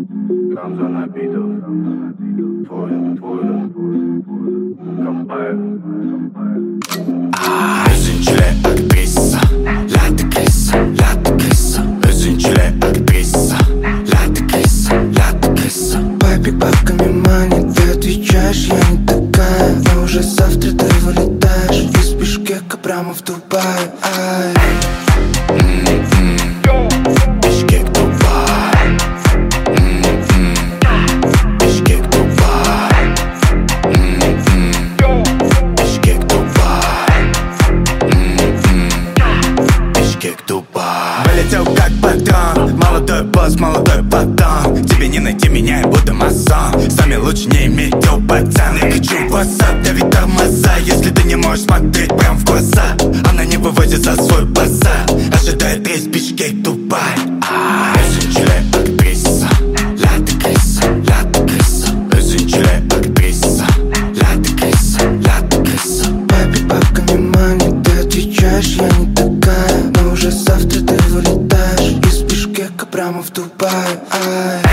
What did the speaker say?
Рамзан Абидов, твой Кампаев. Üzüntüle актриса, ляты криса, üzüntüle актриса, ляты криса. Папик, бабками манит, ты отвечаешь, я не такая. Но уже завтра ты вылетаешь из Бишкека прямо в Дубай. Бишкек, Дубай. Бишкек, Дубай. Бишкек, Дубай. Бишкек, Дубай. Вылетел как патрон, молодой босс, молодой пацан. Тебе не найти меня, я буду масон. Сами лучше не иметь дел, пацан. Я хочу WhatsApp, давить тормоза. Если ты не можешь смотреть прям в глаза, она не выводит за свой базар. Ожидает рейс Бишкек, Дубай. Üzüntüle актриса, ляты криса, üzüntüle актриса, ляты криса. Папик, бабками манит, ты отвечаешь, я не такая. Но уже завтра ты вылетаешь из Бишкека прямо в Дубай.